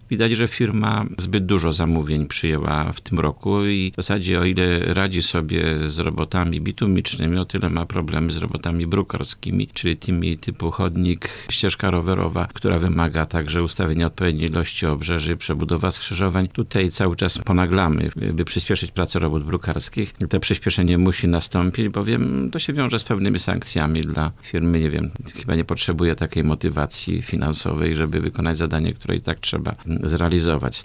widać, że firma zbyt dużo zamówień przyjęła w tym roku i w zasadzie o ile radzi sobie z robotami bitumicznymi, o tyle ma problemy z robotami brukarskimi, czyli tymi typu chodnik, ścieżka rowerowa, która wymaga także ustawienia odpowiedniej ilości obrzeży, przebudowa skrzyżowań. Tutaj cały czas ponaglamy, by przyspieszyć pracę robót brukarskich. To przyspieszenie musi nastąpić, bowiem to się wiąże z pewnymi sankcjami dla firmy. Nie wiem, chyba nie potrzebuje takiej motywacji finansowej, żeby wykonać zadanie, które i tak trzeba zrealizować.